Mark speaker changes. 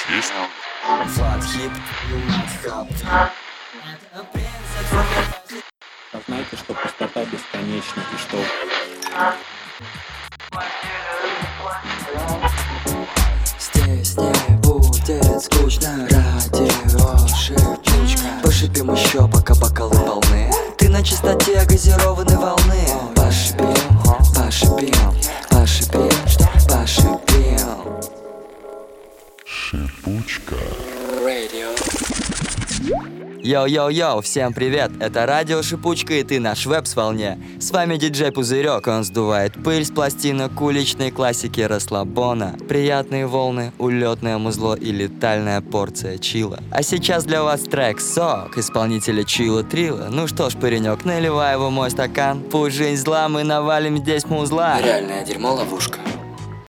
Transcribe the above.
Speaker 1: есть?
Speaker 2: Флатхип, юматхаб.
Speaker 3: Знайте, что пустота бесконечна и что...
Speaker 2: Здесь не будет скучно. Радио Шипучка. Пошипим еще, пока бокалы полны. Ты на чистоте газированной волны. Пошипим, пошипим, пошипим, пошипим.
Speaker 1: Шипучка.
Speaker 2: Йоу-йоу-йоу, всем привет! Это радио Шипучка и ты наш веб с волне. С вами диджей Пузырек, он сдувает пыль с пластинок уличной классики расслабона. Приятные волны, улетное музло и летальная порция чила. А сейчас для вас трек «Сок» исполнителя Чила Трила. Ну что ж, паренек, наливай его в мой стакан. Пусть жизнь зла, мы навалим здесь музла.
Speaker 4: Реальное дерьмо ловушка.